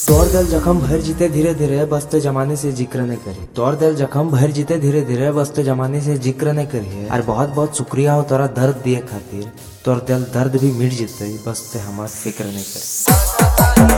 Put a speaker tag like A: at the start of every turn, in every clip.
A: तोर दिल जखम भर जीते धीरे धीरे बसते जमाने से जिक्र न करी। तोर दिल जखम भर जीते धीरे धीरे बसते जमाने से जिक्र न करी। और बहुत बहुत शुक्रिया हो तोरा दर्द दिए खातिर। तोर दिल दर्द भी मिट जीते बसते हमार फिक्र न करी।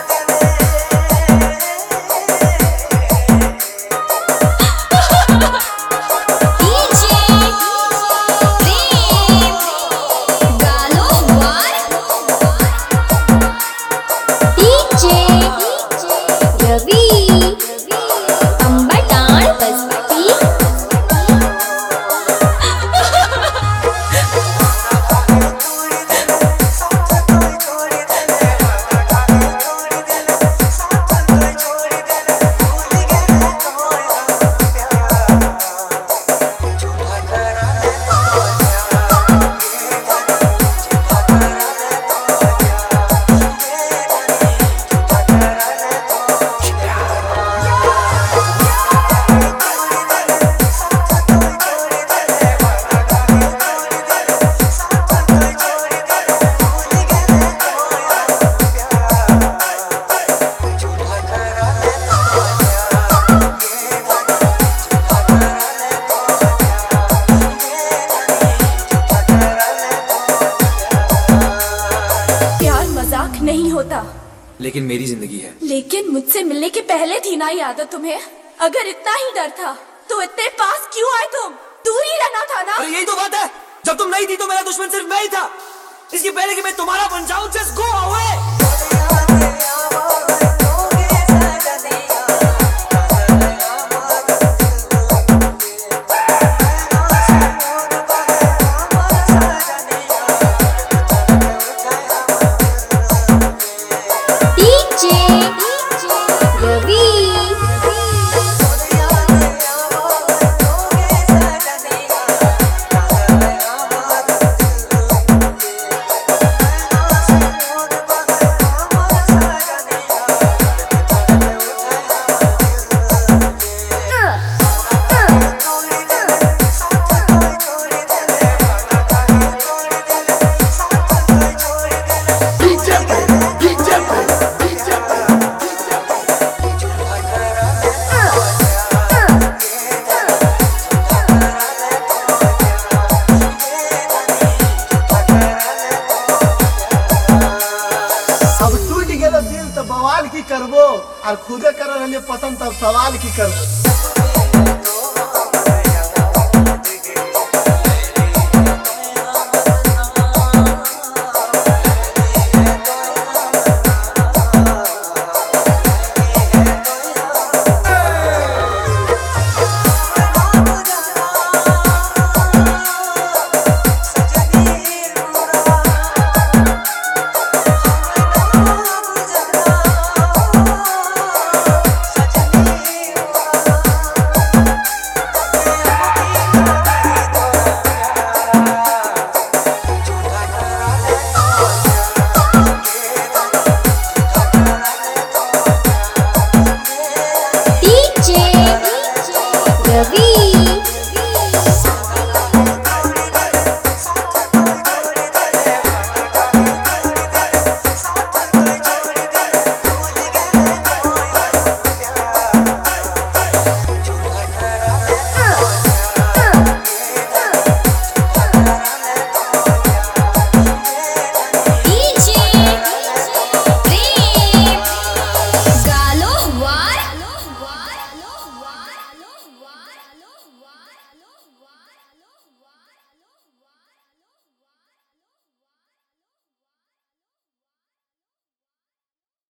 B: नहीं होता,
C: लेकिन मेरी जिंदगी है।
B: लेकिन मुझसे मिलने के पहले थी ना ये आदत तुम्हें। अगर इतना ही डर था तो इतने पास क्यों आए तुम? दूर ही रहना था ना।
C: अरे यही तो बात है, जब तुम नहीं थी तो मेरा दुश्मन सिर्फ मैं ही था। इसके पहले कि मैं तुम्हारा बन जाऊं, जस्ट गो अवे।
D: बवाल की करबो और खुदे कर पसंद तब सवाल की करबो।